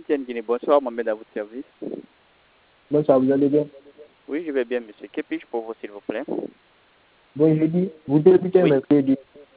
MTN Guinée. Bonsoir, Mohamed, à votre service. Bonsoir, vous allez bien? Oui, je vais bien, monsieur. Que puis-je pour vous, s'il vous plaît? Bon, je dis, vous débutez Oui. mes crédits.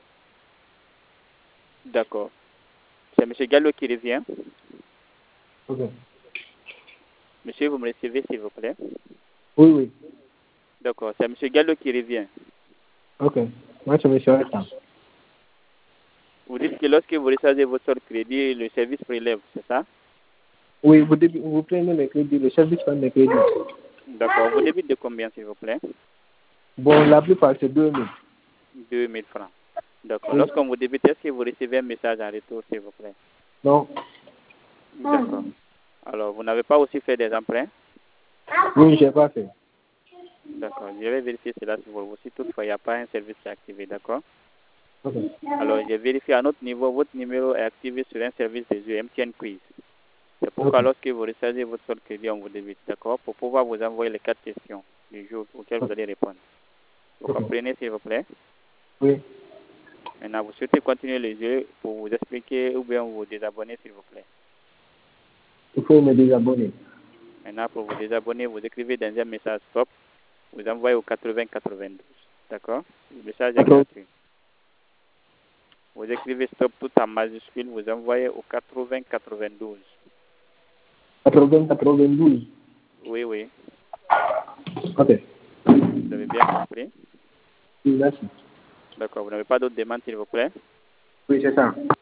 D'accord. C'est monsieur Gallo qui revient. Ok. Monsieur, vous me recevez, s'il vous plaît? Oui, oui. D'accord. C'est monsieur Gallo qui revient. Ok. Moi, c'est monsieur Altan. Vous dites que lorsque vous rechargez votre crédit, le service prélève, c'est ça? Oui, vous prenez mes crédits, le service prend mes crédits. D'accord. Vous débitez de combien, s'il vous plaît? Bon, la plupart, c'est 2000. 2000 francs. D'accord. Oui. Lorsqu'on vous débite, est-ce que vous recevez un message en retour, s'il vous plaît? Non. D'accord. Alors, vous n'avez pas aussi fait des emprunts? Oui, je n'ai pas fait. D'accord. Je vais vérifier cela pour vous. Si toutefois, il n'y a pas un service qui est activé, d'accord? Ok. Alors, j'ai vérifié à notre niveau, votre numéro est activé sur un service des jeux MTN Quiz. C'est pourquoi Ok. lorsque vous rechargez votre solde crédit, on vous débite, d'accord? Pour pouvoir vous envoyer les 4 questions du jour auxquelles vous allez répondre. Vous Ok. comprenez, s'il vous plaît? Oui. Maintenant, vous souhaitez continuer le jeu pour vous expliquer ou bien vous désabonner, s'il vous plaît. Il faut me désabonner. Maintenant, pour vous désabonner, vous écrivez dans un message stop, vous envoyez au 80-92. D'accord? Le message est D'accord. gratuit. Vous écrivez stop tout en majuscule, vous envoyez au 80-92. 92. Oui, oui. Ok. Vous avez bien compris? Oui, merci. D'accord. Vous n'avez pas d'autres demandes, s'il vous plaît? Oui, c'est ça.